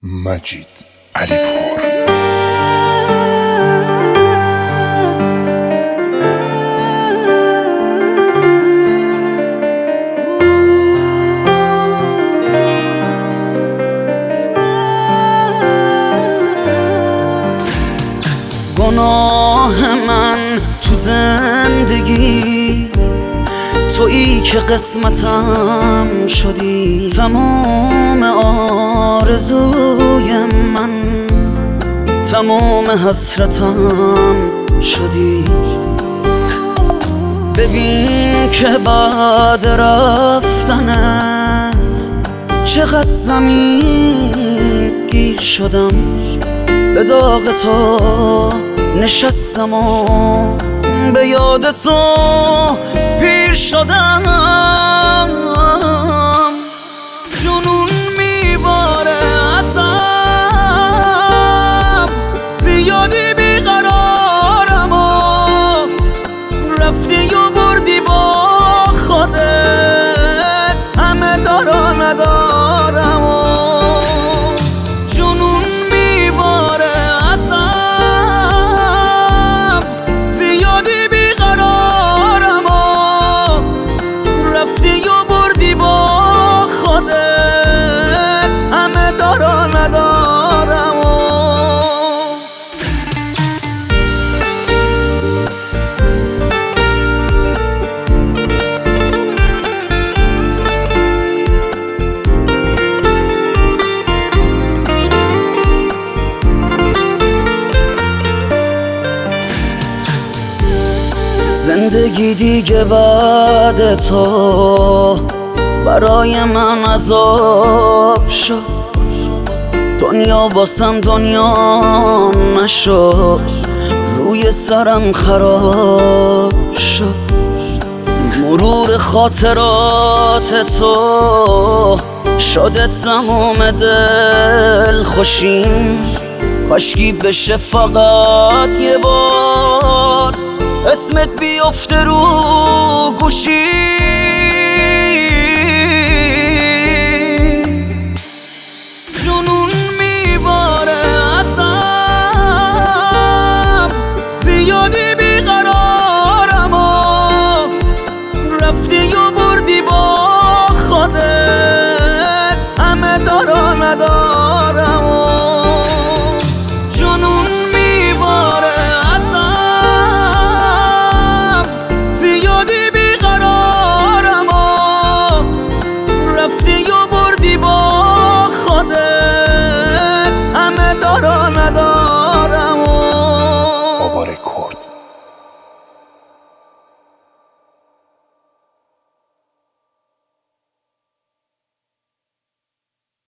مجید علیپور. گناه من تو زندگی تویی که قسمتم شدی، تمام آرزوی من، تمام حسرتم شدی. ببین که بعد رفتنت چقدر زمین گیر شدم، به داغ تو نشستم و به یاد تو پیر شدم. جنون میباره ازم، زیادی بیقرارم و رفتی و بردی با خودت، همه دارا ندارم و جنون میباره ازم، زیادی بیقرارم و رفتی و بردی با خودت، همه دارا ندارم و زندگی دیگه بعد تو برای من عذاب شد، دنیا واسم دنیا نشد، روی سرم خراب شد. مرور خاطرات تو شده تمام دل خوشیم، کاشکی بشه فقط یه بار اسمت بیفته رو گوشی.